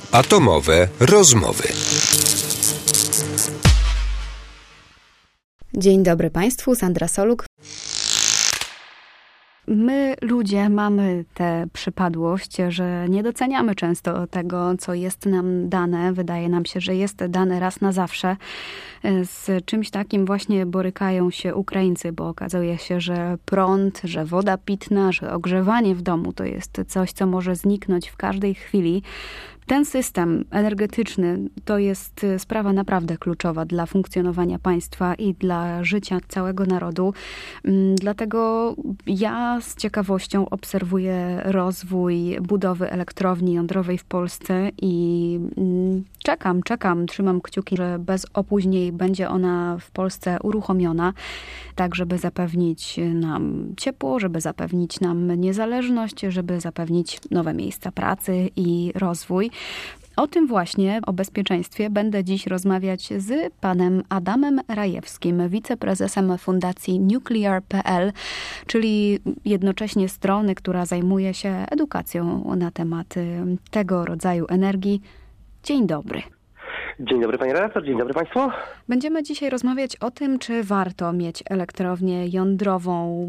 Atomowe rozmowy. Dzień dobry Państwu, Sandra Soluk. My, ludzie, mamy tę przypadłość, że nie doceniamy często tego, co jest nam dane. Wydaje nam się, że jest dane raz na zawsze. Z czymś takim właśnie borykają się Ukraińcy, bo okazuje się, że prąd, że woda pitna, że ogrzewanie w domu to jest coś, co może zniknąć w każdej chwili. Ten system energetyczny to jest sprawa naprawdę kluczowa dla funkcjonowania państwa i dla życia całego narodu. Dlatego ja z ciekawością obserwuję rozwój budowy elektrowni jądrowej w Polsce i czekam, trzymam kciuki, że bez opóźnień będzie ona w Polsce uruchomiona, tak żeby zapewnić nam ciepło, żeby zapewnić nam niezależność, żeby zapewnić nowe miejsca pracy i rozwój. O tym właśnie, o bezpieczeństwie, będę dziś rozmawiać z panem Adamem Rajewskim, wiceprezesem Fundacji Nuclear.pl, czyli jednocześnie strony, która zajmuje się edukacją na temat tego rodzaju energii. Dzień dobry. Dzień dobry Pani redaktor, dzień dobry Państwu. Będziemy dzisiaj rozmawiać o tym, czy warto mieć elektrownię jądrową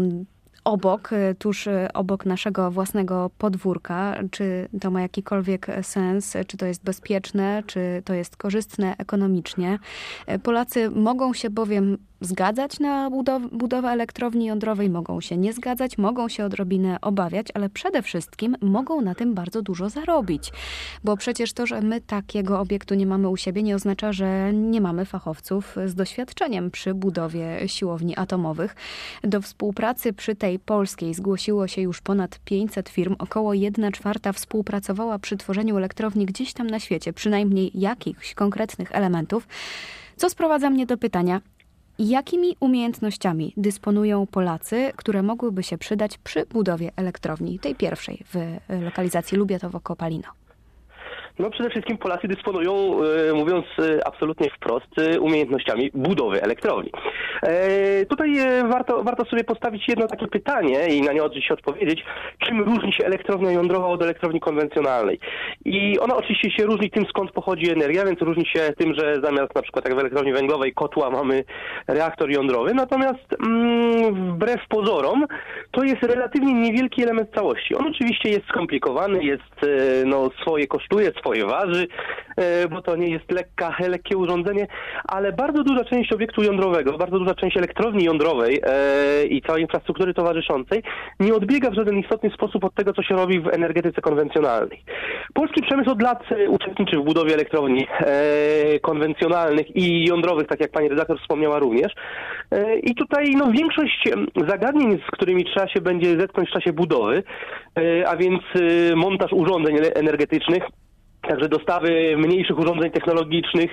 tuż obok naszego własnego podwórka. Czy to ma jakikolwiek sens, czy to jest bezpieczne, czy to jest korzystne ekonomicznie. Polacy mogą się bowiem zgadzać na budowę elektrowni jądrowej, mogą się nie zgadzać, mogą się odrobinę obawiać, ale przede wszystkim mogą na tym bardzo dużo zarobić. Bo przecież to, że my takiego obiektu nie mamy u siebie, nie oznacza, że nie mamy fachowców z doświadczeniem przy budowie siłowni atomowych. Do współpracy przy tej polskiej zgłosiło się już ponad 500 firm. Około 1/4 współpracowała przy tworzeniu elektrowni gdzieś tam na świecie, przynajmniej jakichś konkretnych elementów. Co sprowadza mnie do pytania, jakimi umiejętnościami dysponują Polacy, które mogłyby się przydać przy budowie elektrowni, tej pierwszej w lokalizacji Lubiatowo-Kopalino? No przede wszystkim Polacy dysponują, mówiąc absolutnie wprost, umiejętnościami budowy elektrowni. Tutaj warto sobie postawić jedno takie pytanie i na nie oczywiście odpowiedzieć, czym różni się elektrownia jądrowa od elektrowni konwencjonalnej. I ona oczywiście się różni tym, skąd pochodzi energia, więc różni się tym, że zamiast na przykład jak w elektrowni węglowej kotła mamy reaktor jądrowy, natomiast wbrew pozorom to jest relatywnie niewielki element całości. On oczywiście jest skomplikowany, swoje kosztuje, swoje waży, bo to nie jest lekkie urządzenie, ale bardzo duża część obiektu jądrowego, bardzo duża część elektrowni jądrowej i całej infrastruktury towarzyszącej nie odbiega w żaden istotny sposób od tego, co się robi w energetyce konwencjonalnej. Polski przemysł od lat uczestniczy w budowie elektrowni konwencjonalnych i jądrowych, tak jak pani redaktor wspomniała również. I tutaj większość zagadnień, z którymi trzeba się będzie zetknąć w czasie budowy, a więc montaż urządzeń energetycznych, także dostawy mniejszych urządzeń technologicznych,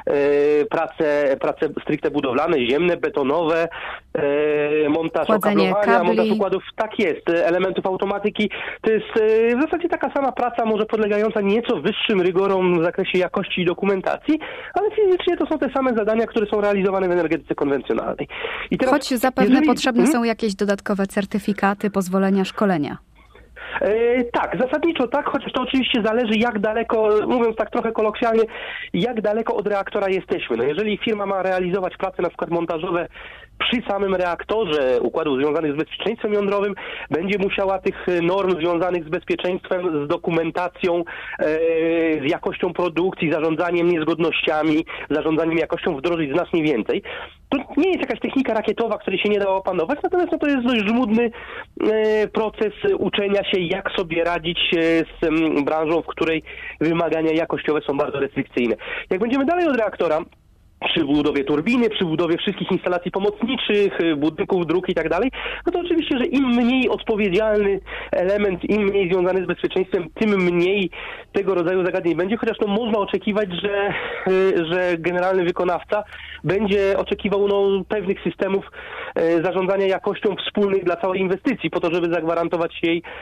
prace stricte budowlane, ziemne, betonowe, montaż okablowania, montaż układów, tak jest, elementów automatyki. To jest w zasadzie taka sama praca, może podlegająca nieco wyższym rygorom w zakresie jakości i dokumentacji, ale fizycznie to są te same zadania, które są realizowane w energetyce konwencjonalnej. I teraz, choć zapewne potrzebne są jakieś dodatkowe certyfikaty, pozwolenia, szkolenia. Tak, zasadniczo tak, chociaż to oczywiście zależy jak daleko, mówiąc tak trochę kolokwialnie, jak daleko od reaktora jesteśmy. No jeżeli firma ma realizować prace na przykład montażowe przy samym reaktorze układów związanych z bezpieczeństwem jądrowym, będzie musiała tych norm związanych z bezpieczeństwem, z dokumentacją, z jakością produkcji, zarządzaniem niezgodnościami, zarządzaniem jakością wdrożyć znacznie więcej. To nie jest jakaś technika rakietowa, której się nie da opanować, natomiast to jest dość żmudny proces uczenia się, jak sobie radzić z branżą, w której wymagania jakościowe są bardzo restrykcyjne. Jak będziemy dalej od reaktora, przy budowie turbiny, przy budowie wszystkich instalacji pomocniczych, budynków, dróg i tak dalej, no to oczywiście, że im mniej odpowiedzialny element, im mniej związany z bezpieczeństwem, tym mniej tego rodzaju zagadnień będzie, chociaż można oczekiwać, że generalny wykonawca będzie oczekiwał pewnych systemów zarządzania jakością wspólnych dla całej inwestycji, po to, żeby zagwarantować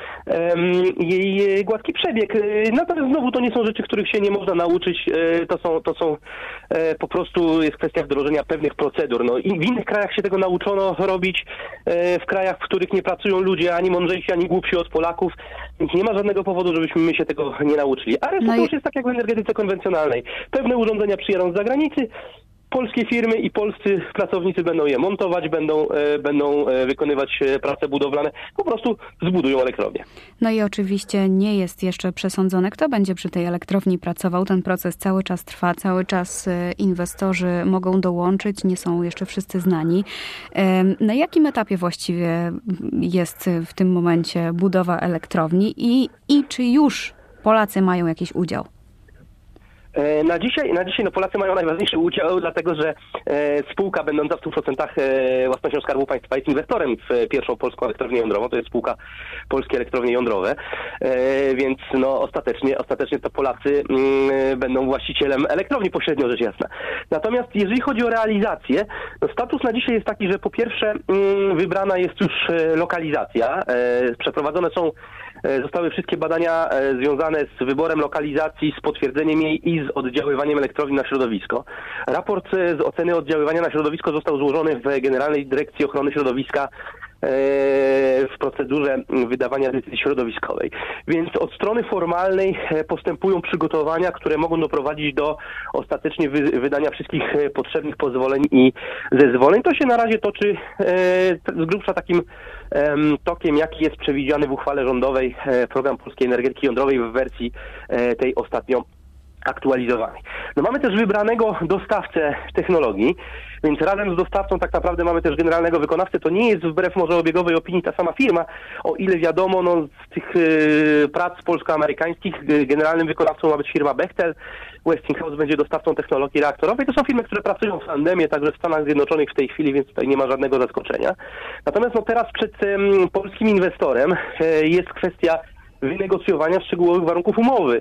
jej gładki przebieg. Natomiast znowu to nie są rzeczy, których się nie można nauczyć, to są po prostu prostu jest kwestia wdrożenia pewnych procedur. No i w innych krajach się tego nauczono robić, w krajach, w których nie pracują ludzie ani mądrzejsi, ani głupsi od Polaków, więc nie ma żadnego powodu, żebyśmy my się tego nie nauczyli. A reszta to już jest tak jak w energetyce konwencjonalnej. Pewne urządzenia przyjadą z zagranicy, polskie firmy i polscy pracownicy będą je montować, będą wykonywać prace budowlane, po prostu zbudują elektrownię. No i oczywiście nie jest jeszcze przesądzone, kto będzie przy tej elektrowni pracował. Ten proces cały czas trwa, cały czas inwestorzy mogą dołączyć, nie są jeszcze wszyscy znani. Na jakim etapie właściwie jest w tym momencie budowa elektrowni i czy już Polacy mają jakiś udział? Na dzisiaj Polacy mają najważniejszy udział, dlatego że spółka będąca w 100% własnością Skarbu Państwa jest inwestorem w pierwszą polską elektrownię jądrową, to jest spółka Polskie Elektrownie Jądrowe, więc ostatecznie to Polacy będą właścicielem elektrowni, pośrednio rzecz jasna. Natomiast jeżeli chodzi o realizację, to status na dzisiaj jest taki, że po pierwsze wybrana jest już lokalizacja, przeprowadzone zostały wszystkie badania związane z wyborem lokalizacji, z potwierdzeniem jej i z oddziaływaniem elektrowni na środowisko. Raport z oceny oddziaływania na środowisko został złożony w Generalnej Dyrekcji Ochrony Środowiska w procedurze wydawania decyzji środowiskowej. Więc od strony formalnej postępują przygotowania, które mogą doprowadzić do ostatecznie wydania wszystkich potrzebnych pozwoleń i zezwoleń. To się na razie toczy z grubsza takim tokiem, jaki jest przewidziany w uchwale rządowej program polskiej energetyki jądrowej w wersji tej ostatnio aktualizowanej. No mamy też wybranego dostawcę technologii, więc razem z dostawcą tak naprawdę mamy też generalnego wykonawcę. To nie jest wbrew może obiegowej opinii ta sama firma, o ile wiadomo, z tych prac polsko-amerykańskich generalnym wykonawcą ma być firma Bechtel, Westinghouse będzie dostawcą technologii reaktorowej. To są firmy, które pracują w tandemie, także w Stanach Zjednoczonych w tej chwili, więc tutaj nie ma żadnego zaskoczenia. Natomiast teraz przed polskim inwestorem jest kwestia wynegocjowania szczegółowych warunków umowy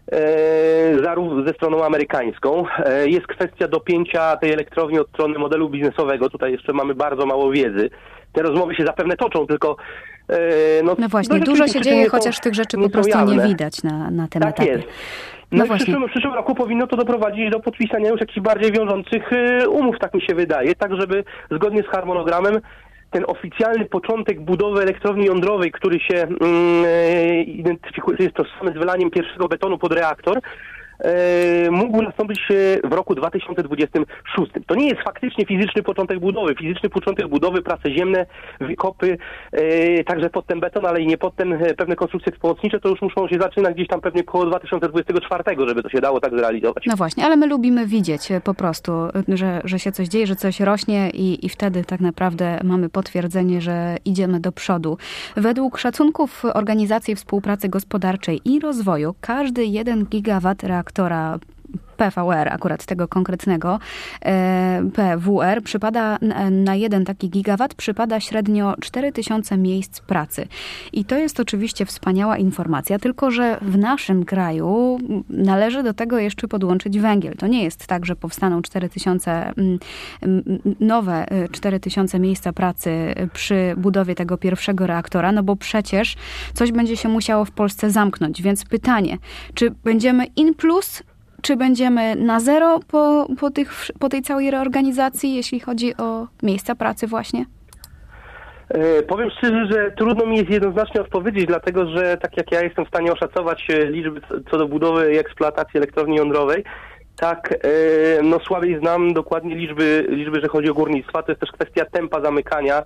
ze stroną amerykańską. Jest kwestia dopięcia tej elektrowni od strony modelu biznesowego. Tutaj jeszcze mamy bardzo mało wiedzy. Te rozmowy się zapewne toczą, tylko no właśnie, dużo się dzieje, chociaż tych rzeczy po prostu nie widać na tym etapie. Jest. No w przyszłym roku powinno to doprowadzić do podpisania już jakichś bardziej wiążących umów, tak mi się wydaje, tak żeby zgodnie z harmonogramem ten oficjalny początek budowy elektrowni jądrowej, który się identyfikuje, jest tożsamy z wylaniem pierwszego betonu pod reaktor, mógł nastąpić w roku 2026. To nie jest faktycznie fizyczny początek budowy. Fizyczny początek budowy, prace ziemne, wykopy, także pod ten beton, ale i nie pod ten, pewne konstrukcje pomocnicze, to już muszą się zaczynać gdzieś tam pewnie koło 2024, żeby to się dało tak zrealizować. No właśnie, ale my lubimy widzieć po prostu, że się coś dzieje, że coś rośnie i wtedy tak naprawdę mamy potwierdzenie, że idziemy do przodu. Według szacunków Organizacji Współpracy Gospodarczej i Rozwoju każdy 1 gigawat reaktora PVR, akurat tego konkretnego, PWR, przypada na 1 taki gigawat, przypada średnio 4000 miejsc pracy. I to jest oczywiście wspaniała informacja, tylko że w naszym kraju należy do tego jeszcze podłączyć węgiel. To nie jest tak, że powstaną 4000 miejsca pracy przy budowie tego pierwszego reaktora, no bo przecież coś będzie się musiało w Polsce zamknąć. Więc pytanie, czy będziemy in plus, czy będziemy na zero po tej całej reorganizacji, jeśli chodzi o miejsca pracy właśnie? Powiem szczerze, że trudno mi jest jednoznacznie odpowiedzieć, dlatego że tak jak ja jestem w stanie oszacować liczby co do budowy i eksploatacji elektrowni jądrowej, tak słabiej znam dokładnie liczby, że chodzi o górnictwa. To jest też kwestia tempa zamykania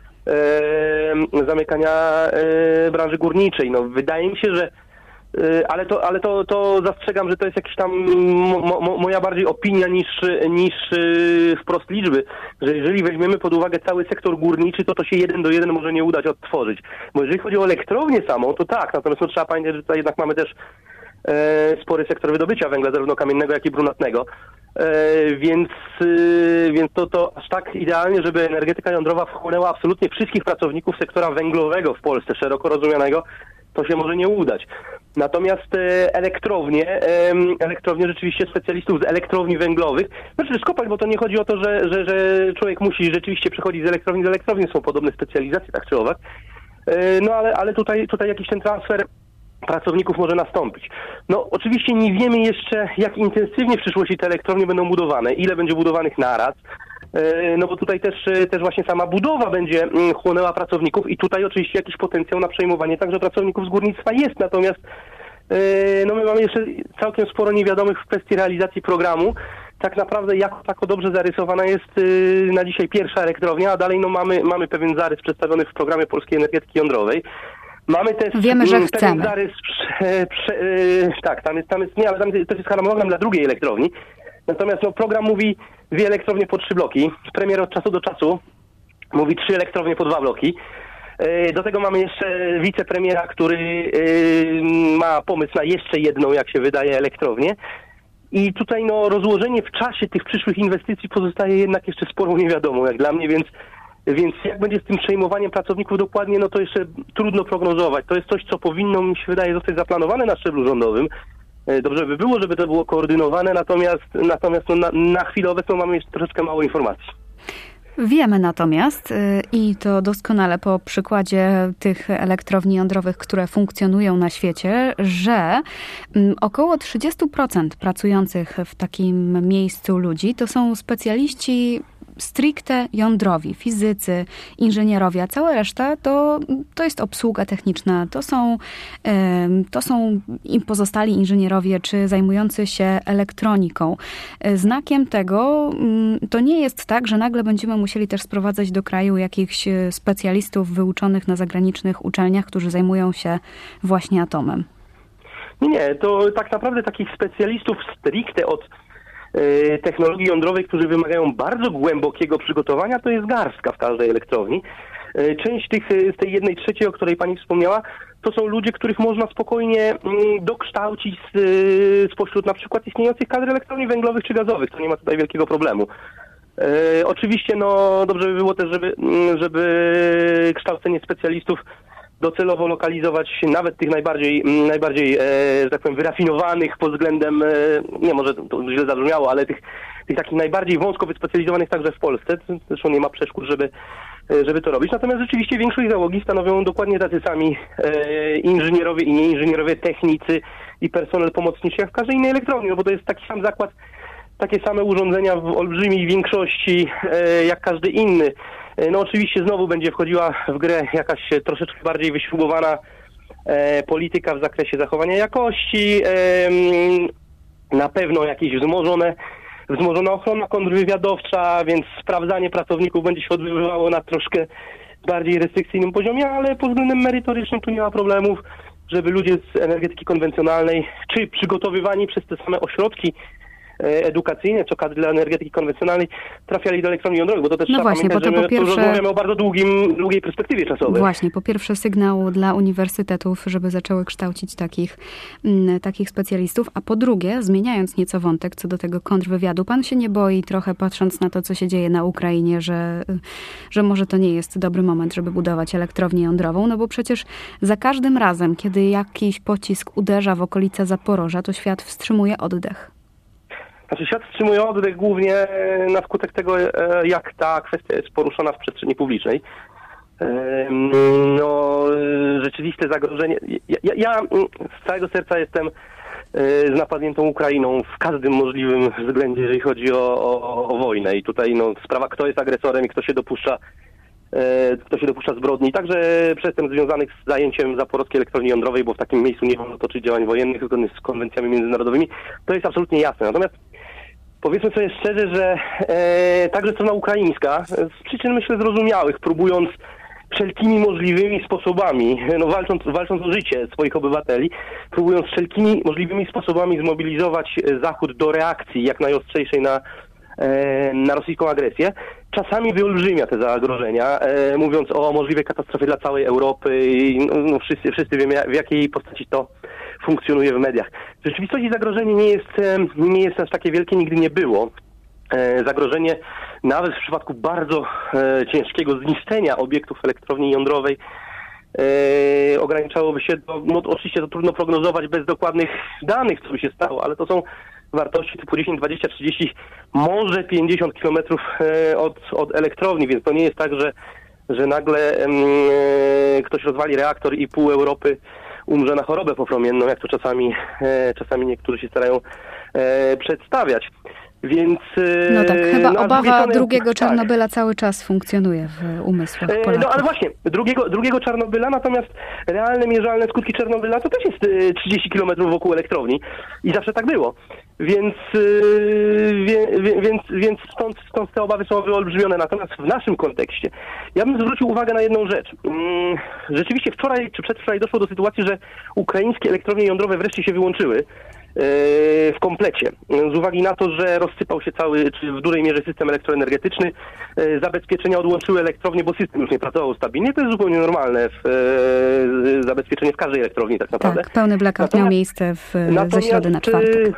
branży górniczej. No, wydaje mi się, że ale to zastrzegam, że to jest jakaś tam moja bardziej opinia niż wprost liczby, że jeżeli weźmiemy pod uwagę cały sektor górniczy, to się 1 do 1 może nie udać odtworzyć. Bo jeżeli chodzi o elektrownię samą, to tak, natomiast trzeba pamiętać, że tutaj jednak mamy też spory sektor wydobycia węgla, zarówno kamiennego, jak i brunatnego. Więc to aż tak idealnie, żeby energetyka jądrowa wchłonęła absolutnie wszystkich pracowników sektora węglowego w Polsce, szeroko rozumianego, to się może nie udać. Natomiast elektrownie rzeczywiście specjalistów z elektrowni węglowych, znaczy skopać, bo to nie chodzi o to, że człowiek musi rzeczywiście przechodzić z elektrowni do elektrowni, są podobne specjalizacje, tak czy owak. No ale tutaj jakiś ten transfer pracowników może nastąpić. No oczywiście nie wiemy jeszcze, jak intensywnie w przyszłości te elektrownie będą budowane, ile będzie budowanych naraz, no bo tutaj też właśnie sama budowa będzie chłonęła pracowników i tutaj oczywiście jakiś potencjał na przejmowanie także pracowników z górnictwa jest, natomiast no my mamy jeszcze całkiem sporo niewiadomych w kwestii realizacji programu. Tak naprawdę jako tako dobrze zarysowana jest na dzisiaj pierwsza elektrownia, a dalej no mamy pewien zarys przedstawiony w programie Polskiej Energetyki Jądrowej. Mamy też wiemy, że chcemy. Zarys, tak, tam jest też jest harmonogram dla drugiej elektrowni. Natomiast no, program mówi 2 elektrownie po 3 bloki. Premier od czasu do czasu mówi 3 elektrownie po 2 bloki. Do tego mamy jeszcze wicepremiera, który ma pomysł na jeszcze jedną, jak się wydaje, elektrownię. I tutaj no, rozłożenie w czasie tych przyszłych inwestycji pozostaje jednak jeszcze sporą niewiadomą, jak dla mnie, więc jak będzie z tym przejmowaniem pracowników dokładnie, no to jeszcze trudno prognozować. To jest coś, co powinno, mi się wydaje, zostać zaplanowane na szczeblu rządowym. Dobrze by było, żeby to było koordynowane, natomiast no, na chwilę obecną mamy jeszcze troszeczkę mało informacji. Wiemy natomiast, i to doskonale po przykładzie tych elektrowni jądrowych, które funkcjonują na świecie, że około 30% pracujących w takim miejscu ludzi to są specjaliści stricte jądrowi, fizycy, inżynierowie, a cała reszta to jest obsługa techniczna, to są pozostali inżynierowie czy zajmujący się elektroniką. Znakiem tego to nie jest tak, że nagle będziemy musieli też sprowadzać do kraju jakichś specjalistów wyuczonych na zagranicznych uczelniach, którzy zajmują się właśnie atomem. Nie, to tak naprawdę takich specjalistów stricte od technologii jądrowej, którzy wymagają bardzo głębokiego przygotowania, to jest garstka w każdej elektrowni. Część z tej 1/3, o której pani wspomniała, to są ludzie, których można spokojnie dokształcić spośród na przykład istniejących kadr elektrowni węglowych czy gazowych. To nie ma tutaj wielkiego problemu. Oczywiście no dobrze by było też, żeby kształcenie specjalistów docelowo lokalizować nawet tych najbardziej, że tak powiem, wyrafinowanych pod względem, nie może to źle zabrzmiało, ale tych takich najbardziej wąsko wyspecjalizowanych także w Polsce. Zresztą nie ma przeszkód, żeby to robić. Natomiast rzeczywiście większość załogi stanowią dokładnie tacy sami inżynierowie i nieinżynierowie, technicy i personel pomocniczy jak w każdej innej elektrowni, no bo to jest taki sam zakład, takie same urządzenia w olbrzymiej większości jak każdy inny. No oczywiście znowu będzie wchodziła w grę jakaś troszeczkę bardziej wyśrubowana polityka w zakresie zachowania jakości, na pewno jakieś wzmożona ochrona kontrwywiadowcza, więc sprawdzanie pracowników będzie się odbywało na troszkę bardziej restrykcyjnym poziomie, ale pod względem merytorycznym tu nie ma problemów, żeby ludzie z energetyki konwencjonalnej, czy przygotowywani przez te same ośrodki edukacyjne, co kadry dla energetyki konwencjonalnej trafiali do elektrowni jądrowych, bo to też trzeba pamiętać, że my tu rozmawiamy o bardzo długiej perspektywie czasowej. Właśnie, po pierwsze sygnał dla uniwersytetów, żeby zaczęły kształcić takich specjalistów, a po drugie, zmieniając nieco wątek co do tego kontrwywiadu, pan się nie boi trochę, patrząc na to, co się dzieje na Ukrainie, że może to nie jest dobry moment, żeby budować elektrownię jądrową, no bo przecież za każdym razem, kiedy jakiś pocisk uderza w okolice Zaporoża, to świat wstrzymuje oddech. Znaczy świat wstrzymuje oddech głównie na skutek tego, jak ta kwestia jest poruszona w przestrzeni publicznej. No, rzeczywiste zagrożenie. Ja z całego serca jestem z napadniętą Ukrainą w każdym możliwym względzie, jeżeli chodzi o wojnę. I tutaj no, sprawa, kto jest agresorem i kto się dopuszcza zbrodni, także przestępstw związanych z zajęciem Zaporowskiej Elektrowni Jądrowej, bo w takim miejscu nie wolno toczyć działań wojennych zgodnych z konwencjami międzynarodowymi, to jest absolutnie jasne. Natomiast powiedzmy sobie szczerze, że także strona ukraińska, z przyczyn myślę zrozumiałych, próbując wszelkimi możliwymi sposobami, no walcząc o życie swoich obywateli, próbując wszelkimi możliwymi sposobami zmobilizować Zachód do reakcji jak najostrzejszej na rosyjską agresję, czasami wyolbrzymia te zagrożenia, mówiąc o możliwej katastrofie dla całej Europy i no, wszyscy wiemy, w jakiej postaci to funkcjonuje w mediach. W rzeczywistości zagrożenie nie jest aż takie wielkie, nigdy nie było. Zagrożenie nawet w przypadku bardzo ciężkiego zniszczenia obiektów elektrowni jądrowej ograniczałoby się do, no oczywiście to trudno prognozować bez dokładnych danych, co by się stało, ale to są wartości typu 10, 20, 30, może 50 kilometrów od elektrowni, więc to nie jest tak, że nagle ktoś rozwali reaktor i pół Europy umrze na chorobę popromienną, jak to czasami niektórzy się starają przedstawiać. Więc, no tak, chyba obawa drugiego tak. Czarnobyla cały czas funkcjonuje w umysłach Polaków. No ale właśnie, drugiego Czarnobyla, natomiast realne, mierzalne skutki Czarnobyla to też jest 30 km wokół elektrowni i zawsze tak było. Więc stąd te obawy są wyolbrzymione. Natomiast w naszym kontekście ja bym zwrócił uwagę na jedną rzecz. Rzeczywiście wczoraj czy przedwczoraj doszło do sytuacji, że ukraińskie elektrownie jądrowe wreszcie się wyłączyły w komplecie. Z uwagi na to, że rozsypał się czy w dużej mierze system elektroenergetyczny, zabezpieczenia odłączyły elektrownię, bo system już nie pracował stabilnie. To jest zupełnie normalne zabezpieczenie w każdej elektrowni tak naprawdę. Tak, pełny blackout miał miejsce ze środy na czwartek.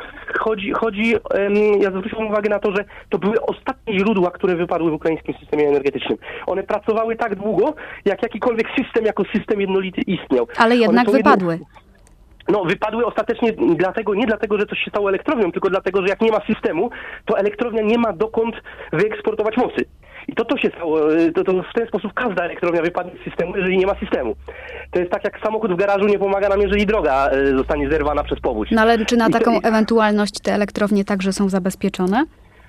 Ja zwróciłem uwagę na to, że to były ostatnie źródła, które wypadły w ukraińskim systemie energetycznym. One pracowały tak długo, jak jakikolwiek system jako system jednolity istniał. Ale jednak wypadły. Wypadły ostatecznie nie dlatego, że coś się stało elektrownią, tylko dlatego, że jak nie ma systemu, to elektrownia nie ma dokąd wyeksportować mocy. I to się stało, to w ten sposób każda elektrownia wypadnie z systemu, jeżeli nie ma systemu. To jest tak, jak samochód w garażu nie pomaga nam, jeżeli droga zostanie zerwana przez powódź. No ale czy na taką ewentualność te elektrownie także są zabezpieczone?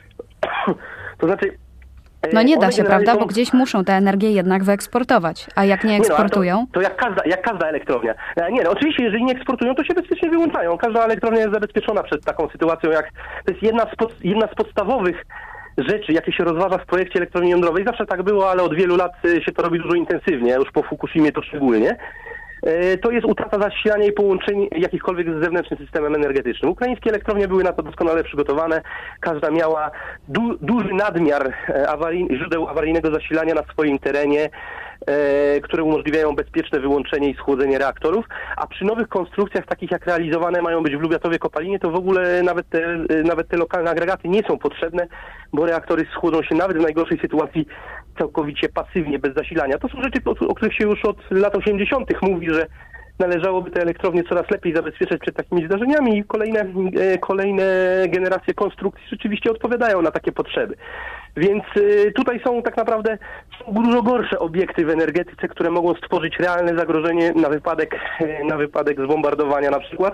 To znaczy... No nie da się, prawda? Bo gdzieś muszą tę energię jednak wyeksportować. A jak nie eksportują? To jak każda elektrownia. Oczywiście, jeżeli nie eksportują, to się bezpiecznie wyłączają. Każda elektrownia jest zabezpieczona przed taką sytuacją, jak to jest jedna z podstawowych rzeczy, jakie się rozważa w projekcie elektrowni jądrowej. Zawsze tak było, ale od wielu lat się to robi dużo intensywnie, już po Fukushimie to szczególnie. To jest utrata zasilania i połączeń jakichkolwiek z zewnętrznym systemem energetycznym. Ukraińskie elektrownie były na to doskonale przygotowane. Każda miała duży nadmiar źródeł awaryjnego zasilania na swoim terenie, które umożliwiają bezpieczne wyłączenie i schłodzenie reaktorów, a przy nowych konstrukcjach, takich jak realizowane mają być w Lubiatowie Kopalinie, to w ogóle nawet te lokalne agregaty nie są potrzebne, bo reaktory schłodzą się nawet w najgorszej sytuacji całkowicie pasywnie, bez zasilania. To są rzeczy, o których się już od lat 80. mówi, że należałoby te elektrownie coraz lepiej zabezpieczać przed takimi zdarzeniami i kolejne generacje konstrukcji rzeczywiście odpowiadają na takie potrzeby. Więc tutaj są tak naprawdę dużo gorsze obiekty w energetyce, które mogą stworzyć realne zagrożenie na wypadek zbombardowania na przykład.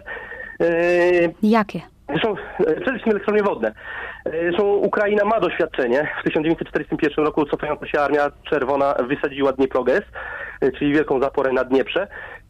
Jakie? Są przede wszystkim elektrownie wodne. Ukraina ma doświadczenie. W 1941 roku cofająca się Armia Czerwona wysadziła Dnieprogaz, czyli wielką zaporę na Dnieprze,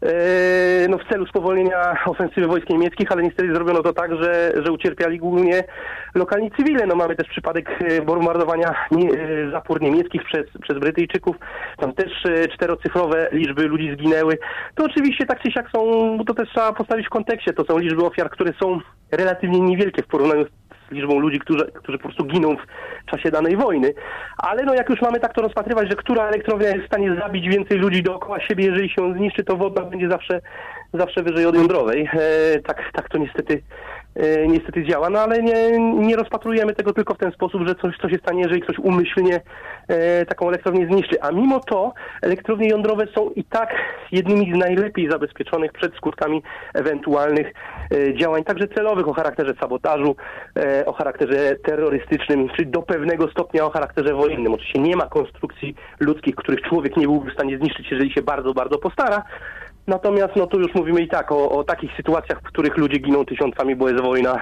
w celu spowolnienia ofensywy wojsk niemieckich, ale niestety zrobiono to tak, że ucierpiali głównie lokalni cywile. Mamy też przypadek bombardowania zapór niemieckich przez Brytyjczyków. Tam też 4-cyfrowe liczby ludzi zginęły. To oczywiście tak czy siak to też trzeba postawić w kontekście. To są liczby ofiar, które są relatywnie niewielkie w porównaniu z liczbą ludzi, którzy po prostu giną w czasie danej wojny. Ale jak już mamy tak to rozpatrywać, że która elektrownia jest w stanie zabić więcej ludzi dookoła siebie, jeżeli się ją zniszczy, to wodna będzie zawsze wyżej od jądrowej. Tak to niestety działa, ale nie rozpatrujemy tego tylko w ten sposób, że coś się stanie, jeżeli ktoś umyślnie taką elektrownię zniszczy. A mimo to elektrownie jądrowe są i tak jednymi z najlepiej zabezpieczonych przed skutkami ewentualnych działań, także celowych, o charakterze sabotażu, o charakterze terrorystycznym, czy do pewnego stopnia o charakterze wojennym. Oczywiście nie ma konstrukcji ludzkich, których człowiek nie byłby w stanie zniszczyć, jeżeli się bardzo, bardzo postara. Natomiast tu już mówimy i tak o takich sytuacjach, w których ludzie giną tysiącami, bo jest wojna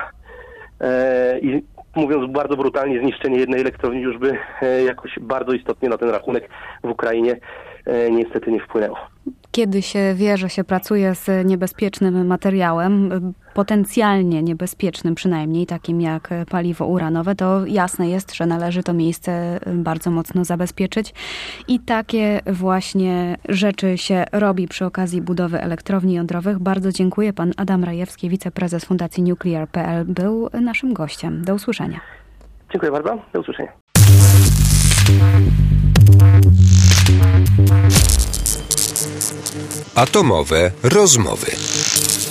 i mówiąc bardzo brutalnie, zniszczenie jednej elektrowni już by jakoś bardzo istotnie na ten rachunek w Ukrainie niestety nie wpłynęło. Kiedy się wie, że się pracuje z niebezpiecznym materiałem, potencjalnie niebezpiecznym przynajmniej, takim jak paliwo uranowe, to jasne jest, że należy to miejsce bardzo mocno zabezpieczyć. I takie właśnie rzeczy się robi przy okazji budowy elektrowni jądrowych. Bardzo dziękuję. Pan Adam Rajewski, wiceprezes Fundacji Nuclear.pl, był naszym gościem. Do usłyszenia. Dziękuję bardzo. Do usłyszenia. Atomowe rozmowy.